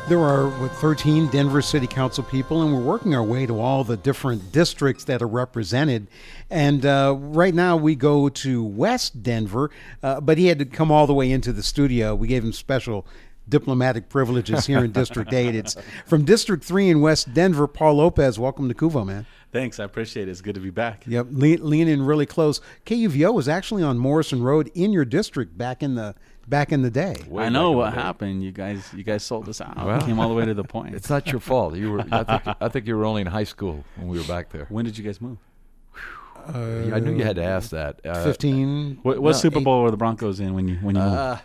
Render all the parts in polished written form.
There are 13 Denver City Council people, and we're working our way to all the different districts that are represented. And right now we go to West Denver, but he had to come all the way into the studio. We gave him special diplomatic privileges here in District 8. It's from District 3 in West Denver. Paul Lopez, welcome to KUVO, man. Thanks, I appreciate it. It's good to be back. Yep, lean in really close. KUVO was actually on Morrison Road in your district back in the day. I know what happened. You guys sold us out. Well, came all the way to the point. It's not your fault. You were. I think you were only in high school when we were back there. When did you guys move? I knew you had to ask that. 15. What Super Bowl were the Broncos in when you moved?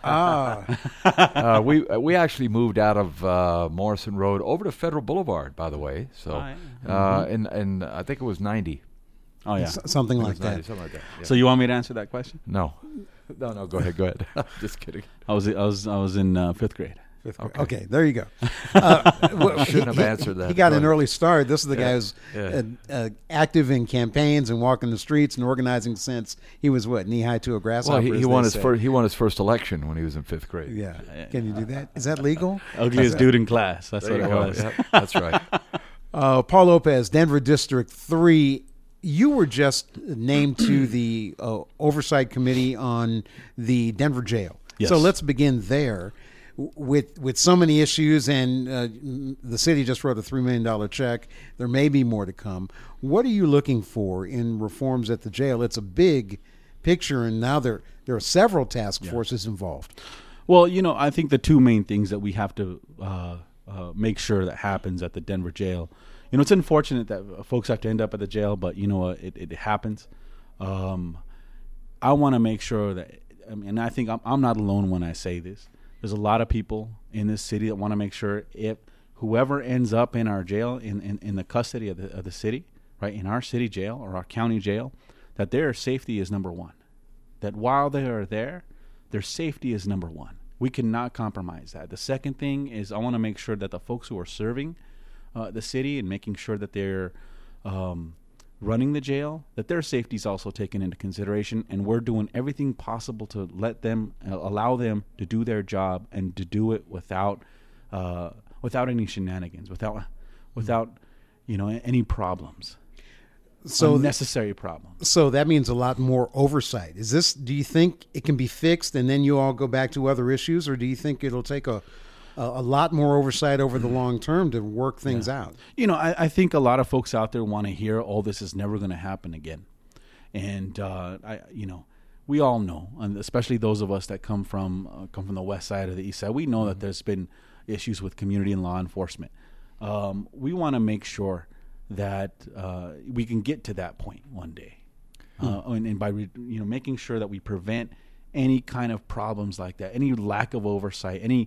We actually moved out of Morrison Road over to Federal Boulevard, by the way. So, and I think it was 90. Oh yeah, something like that. 90, something like that. Yeah. So you want me to answer that question? No. Go ahead. Just kidding. I was in fifth grade. Okay, there you go. Shouldn't have answered that. He got an early start. This is the guy who's active in campaigns and walking the streets and organizing since he was knee high to a grasshopper. Well, he won his first election when he was in fifth grade. Yeah. Can you do that? Is that legal? Ugliest dude in class. That's what it was. Yeah, that's right. Paul Lopez, Denver District 3. You were just named to the oversight committee on the Denver jail. Yes. So let's begin there. With so many issues, and the city just wrote a $3 million check. There may be more to come. What are you looking for in reforms at the jail? It's a big picture, and now there are several task forces involved. Well, I think the two main things that we have to make sure that happens at the Denver jail. It's unfortunate that folks have to end up at the jail, but it happens. I want to make sure that, and I think I'm not alone when I say this. There's a lot of people in this city that want to make sure if whoever ends up in our jail, in the custody of the city, right, in our city jail or our county jail, that their safety is number one. That while they are there, their safety is number one. We cannot compromise that. The second thing is I want to make sure that the folks who are serving the city and making sure that they're running the jail, that their safety is also taken into consideration, and we're doing everything possible to allow them to do their job and to do it without any shenanigans, without any problems. So unnecessary problems. So that means a lot more oversight. Do you think it can be fixed and then you all go back to other issues, or do you think it'll take a lot more oversight over the long term to work things out? I think a lot of folks out there want to hear, this is never going to happen again. And, we all know, and especially those of us that come from the west side or the east side, we know that there's been issues with community and law enforcement. We want to make sure that we can get to that point one day. And by making sure that we prevent any kind of problems like that, any lack of oversight, any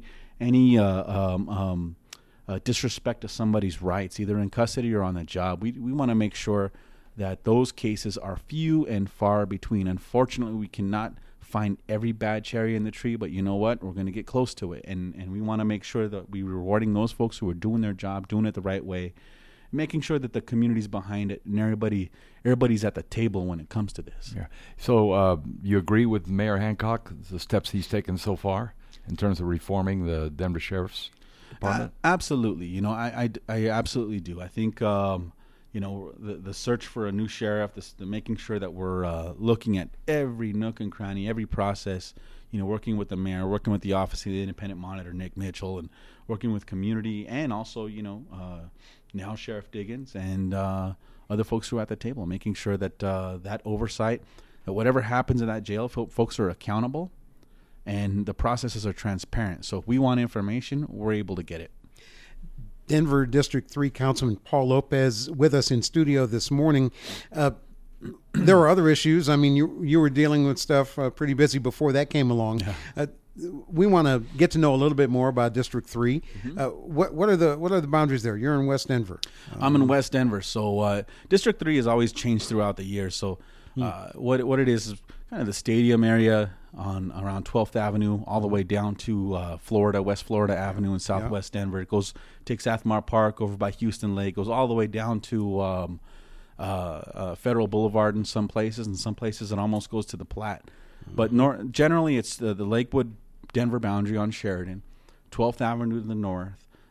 disrespect to somebody's rights, either in custody or on the job. We want to make sure that those cases are few and far between. Unfortunately, we cannot find every bad cherry in the tree, but you know what? We're going to get close to it. And we want to make sure that we're rewarding those folks who are doing their job, doing it the right way, making sure that the community's behind it and everybody's at the table when it comes to this. Yeah. So you agree with Mayor Hancock, the steps he's taken so far in terms of reforming the Denver Sheriff's Department? Absolutely. I absolutely do. I think, the search for a new sheriff, the making sure that we're looking at every nook and cranny, every process, working with the mayor, working with the Office of the Independent Monitor, Nick Mitchell, and working with community, and also, now Sheriff Diggins and other folks who are at the table, making sure that that oversight, that whatever happens in that jail, folks are accountable and the processes are transparent. So if we want information, we're able to get it. Denver District 3 Councilman Paul Lopez with us in studio this morning. There are other issues. I mean, you were dealing with stuff pretty busy before that came along. Yeah. We want to get to know a little bit more about District 3. What are the boundaries there? You're in West Denver. I'm in West Denver. So District 3 has always changed throughout the years. So what it is kind of the stadium area on around 12th Avenue all the way down to West Florida Avenue in Southwest Denver. It takes Athmar Park over by Houston Lake, goes all the way down to Federal Boulevard in some places, and some places it almost goes to the Platte. But generally it's the Lakewood Denver boundary on Sheridan, 12th Avenue to the north,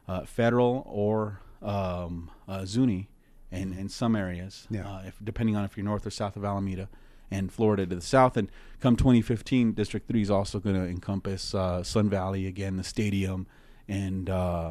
federal or Zuni in some areas, depending on if you're north or south of Alameda, and Florida to the south. And come 2015, District 3 is also going to encompass Sun Valley again, the stadium, and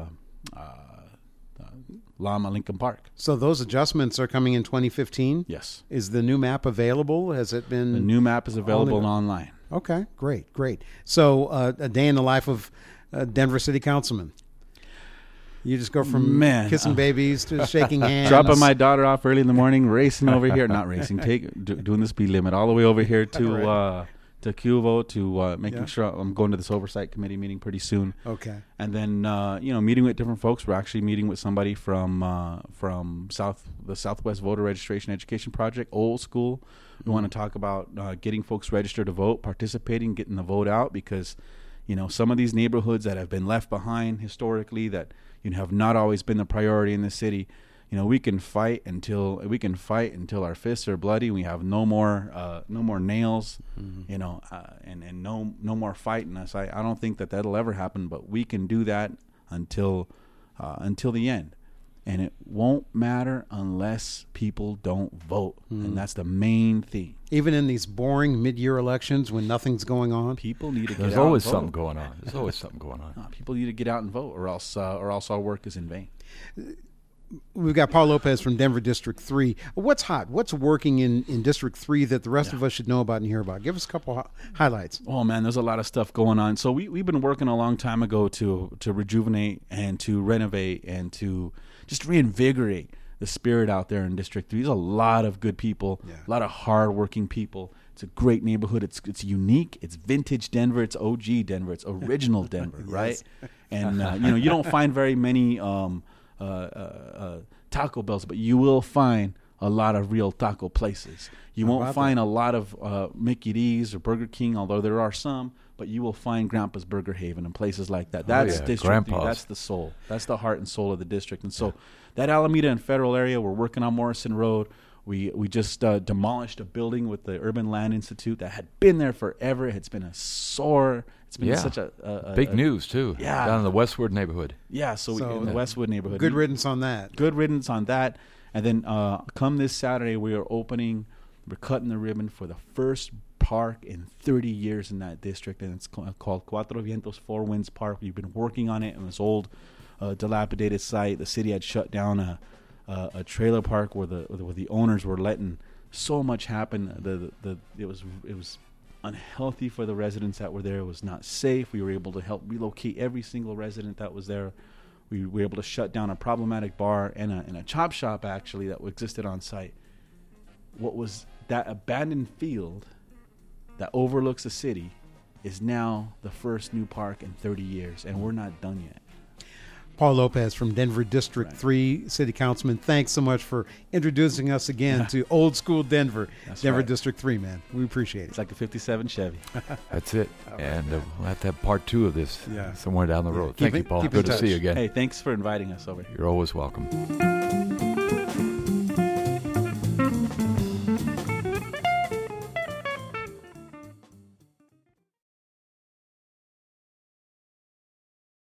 Lama Lincoln Park. So those adjustments are coming in 2015? Yes. Is the new map available? Has it been? The new map is available online. Okay, great. So a day in the life of Denver City Councilman. You just go from kissing babies to shaking hands. Dropping my daughter off early in the morning, racing over here. Not racing, doing the speed limit all the way over here to Cuvo to making sure I'm going to this oversight committee meeting pretty soon. Okay. And then meeting with different folks. We're actually meeting with somebody from the Southwest Voter Registration Education Project, old school. We want to talk about getting folks registered to vote, participating, getting the vote out, because some of these neighborhoods that have been left behind historically, that have not always been the priority in the city. We can fight until our fists are bloody. We have no more nails, and no more fighting us. I don't think that'll ever happen, but we can do that until the end. And it won't matter unless people don't vote. And that's the main thing. Even in these boring mid-year elections when nothing's going on? People need to get out and vote. There's always something going on. There's always something going on. People need to get out and vote, or else our work is in vain. We've got Paul Lopez from Denver District 3. What's hot? What's working in District 3 that the rest of us should know about and hear about? Give us a couple highlights. Oh, man, there's a lot of stuff going on. So we've been working a long time ago to rejuvenate and to renovate and to just reinvigorate the spirit out there in District 3. There's a lot of good people, a lot of hardworking people. It's a great neighborhood. It's unique. It's vintage Denver. It's OG Denver. It's original Denver, right? And you don't find very many Taco Bells, but you will find a lot of real taco places. You won't find a lot of Mickey D's or Burger King, although there are some. But you will find Grandpa's Burger Haven and places like that. That's District 3. That's the soul. That's the heart and soul of the district. And so that Alameda and Federal area, we're working on Morrison Road. We just demolished a building with the Urban Land Institute that had been there forever. It's been it's been such a big news too. Yeah, down in the Westwood neighborhood. Yeah, so in the Westwood neighborhood. Good riddance on that. Good riddance on that. And then come this Saturday, we're cutting the ribbon for the first park in 30 years in that district, and it's called Cuatro Vientos, Four Winds Park. We've been working on it in this old dilapidated site. The city had shut down a trailer park where the owners were letting so much happen. It was unhealthy for the residents that were there. It was not safe. We were able to help relocate every single resident that was there. We were able to shut down a problematic bar and a chop shop actually that existed on site. What was that abandoned field that overlooks the city is now the first new park in 30 years, and we're not done yet. Paul Lopez from Denver District 3 City Councilman, thanks so much for introducing us again to old school Denver. That's Denver right. District 3, man. We appreciate it. It's like a 57 Chevy. That's it. And we'll have to have part 2 of this somewhere down the road. Keep Thank you, Paul. in Good to touch. see you again. Hey, thanks for inviting us over here. You're always welcome.